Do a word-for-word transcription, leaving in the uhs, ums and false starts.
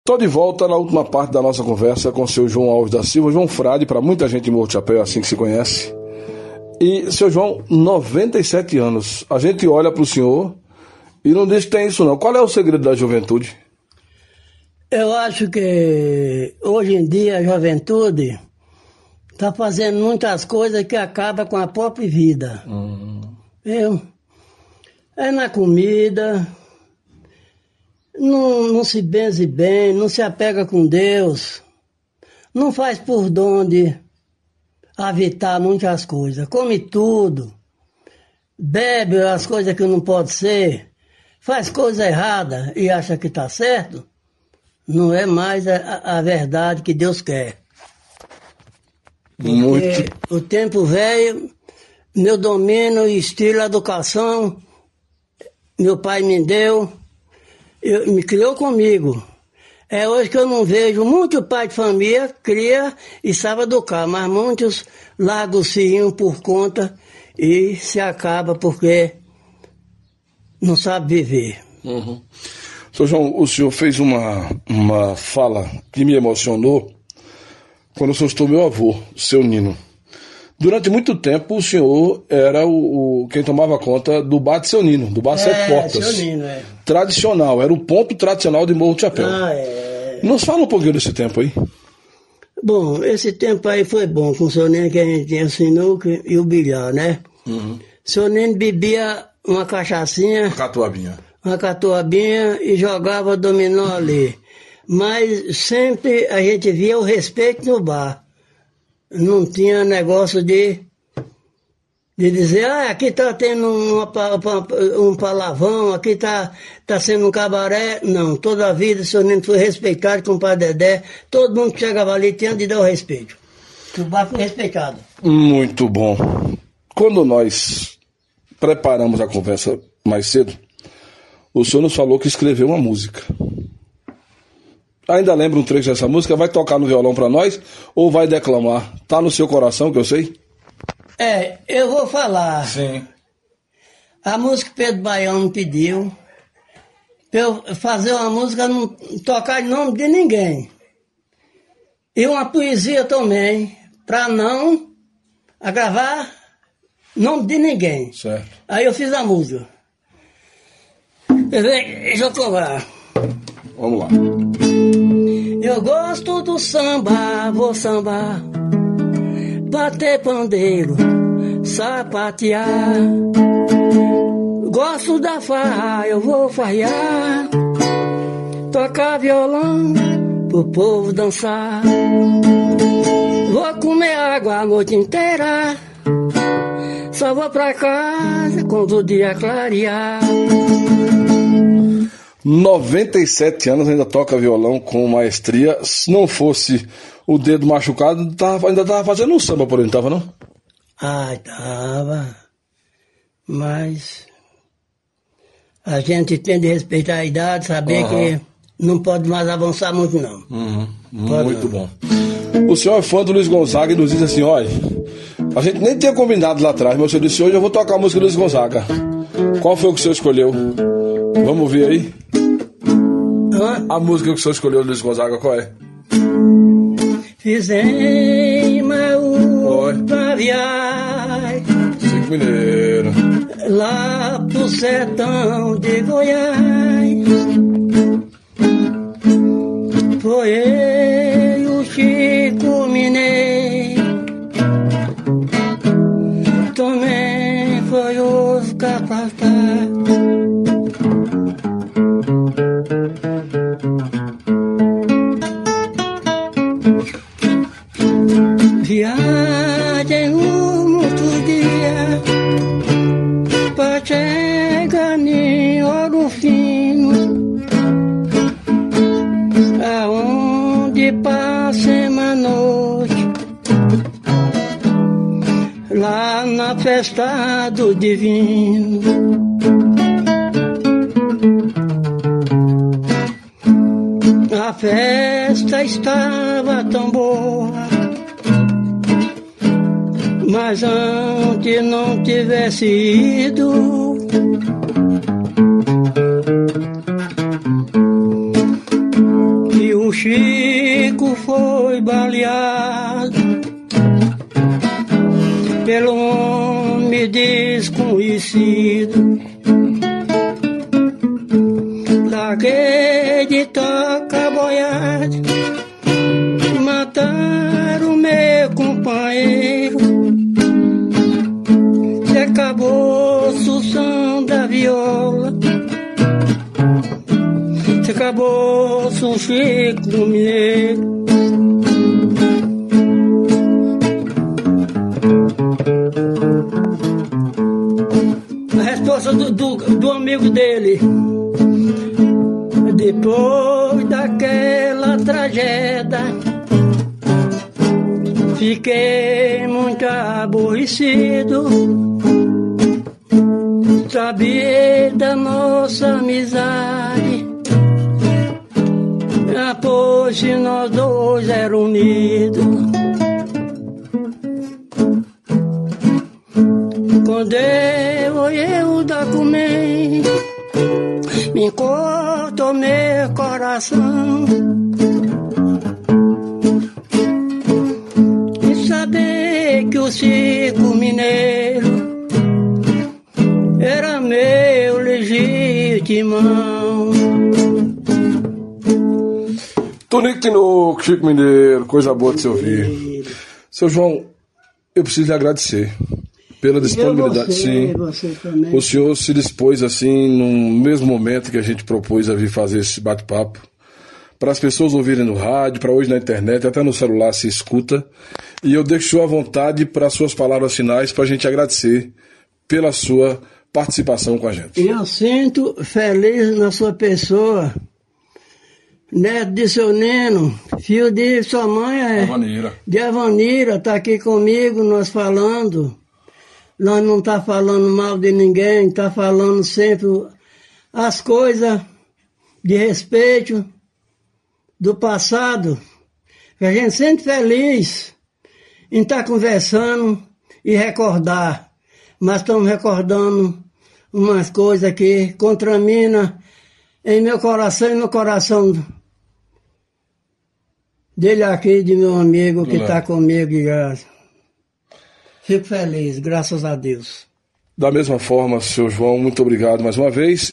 Estou de volta na última parte da nossa conversa com o seu João Alves da Silva, João Frade, para muita gente em Morro do Chapéu, é assim que se conhece. E, seu João, noventa e sete anos. A gente olha para o senhor e não diz que tem isso não. Qual é o segredo da juventude? Eu acho que hoje em dia a juventude está fazendo muitas coisas que acabam com a própria vida. Hum. Eu, é na comida, não, não se benze bem, não se apega com Deus, não faz por onde evitar muitas coisas, come tudo, bebe as coisas que não pode ser, faz coisa errada e acha que está certo, não é mais a, a verdade que Deus quer. Porque muito. O tempo velho, meu domínio e estilo de educação, meu pai me deu, eu, me criou comigo. É hoje que eu não vejo, muito pai de família cria e sabe educar, mas muitos largam os filhinhos por conta e se acaba porque não sabe viver. Uhum. Seu João, o senhor fez uma, uma fala que me emocionou quando o senhor citou meu avô, seu Nino. Durante muito tempo o senhor era o, o quem tomava conta do bar de seu Nino, do bar é, Sete Portas. Seu Nino, é. Tradicional, era o ponto tradicional de Morro do Chapéu. Ah, é. Nos fala um pouquinho desse tempo aí. Bom, esse tempo aí foi bom com o seu Nino, que a gente tinha sinuca e o bilhar, né? Uhum. Seu Nino bebia uma cachaçinha. Uma catuabinha. Uma catuabinha e jogava dominó ali. Mas sempre a gente via o respeito no bar. Não tinha negócio de, de dizer, ah, aqui está tendo uma, um palavrão, aqui está tá sendo um cabaré. Não, toda a vida o seu Nino foi respeitado com o pai Dedé. Todo mundo que chegava ali tinha de dar o respeito. O bar foi respeitado. Muito bom. Quando nós preparamos a conversa mais cedo, o senhor nos falou que escreveu uma música. Ainda lembra um trecho dessa música? Vai tocar no violão pra nós ou vai declamar? Tá no seu coração, que eu sei? É, eu vou falar. Sim. A música que Pedro Baiano me pediu pra eu fazer uma música, não tocar em nome de ninguém. E uma poesia também, pra não agravar nome de ninguém. Certo. Aí eu fiz a música. Deixa eu provar. Vamos lá. Eu gosto do samba, vou sambar, bater pandeiro, sapatear. Gosto da farra, eu vou farrear, tocar violão pro povo dançar. Vou comer água a noite inteira, só vou pra casa quando o dia clarear. noventa e sete anos, ainda toca violão com maestria. Se não fosse o dedo machucado, tava, ainda estava fazendo um samba por ele, não estava não? Ah, estava. Mas a gente tem de respeitar a idade, saber uhum. que não pode mais avançar muito não. Uhum. Muito não. Bom. O senhor é fã do Luiz Gonzaga e nos diz assim, olha, a gente nem tinha combinado lá atrás, mas o senhor disse, hoje eu vou tocar a música do Luiz Gonzaga. Qual foi o que o senhor escolheu? Vamos ouvir aí? Hã? A música que o senhor escolheu, Luiz Gonzaga, qual é? Fizemos uma viagem Cinco Mineiro lá pro sertão de Goiás. Foi eu e o Chico Mineiro, também foi os capataz. Viagem muitos dias pra chegar em Ouro Fino, aonde passemos a noite, lá na festa do divino. A festa estava tão boa, mas antes não tivesse ido, que o o Chico foi baleado pelo homem desconhecido. Larguei de toca boiada, mataram meu companheiro. Se acabou o som da viola, se acabou o Chico Mineiro. A resposta do, do, do amigo dele: depois daquela tragédia, fiquei muito aborrecido. Sabia da nossa amizade, pois se nós dois eram unidos. Quando eu eu o documento, me cortou meu coração. E saber que o Chico Mineiro era meu legitimão. Tonico Tinoco, Chico Mineiro, coisa boa de se ouvir. Seu João, eu preciso lhe agradecer pela disponibilidade. Você, sim, você também. O senhor se dispôs assim, no mesmo momento que a gente propôs a vir fazer esse bate-papo, para as pessoas ouvirem no rádio, para hoje na internet, até no celular se escuta. E eu deixo à vontade para as suas palavras finais, para a gente agradecer pela sua participação com a gente. Eu sinto feliz na sua pessoa, neto de seu Neno, filho de sua mãe, é, Avanira. de Avanira, está aqui comigo, nós falando. Nós não está falando mal de ninguém, está falando sempre as coisas de respeito do passado. A gente sente feliz em estar conversando e recordar. Mas estamos recordando umas coisas que contaminam em meu coração e no coração dele aqui, de meu amigo que está comigo, de graça. Fico feliz, graças a Deus. Da mesma forma, seu João, muito obrigado mais uma vez.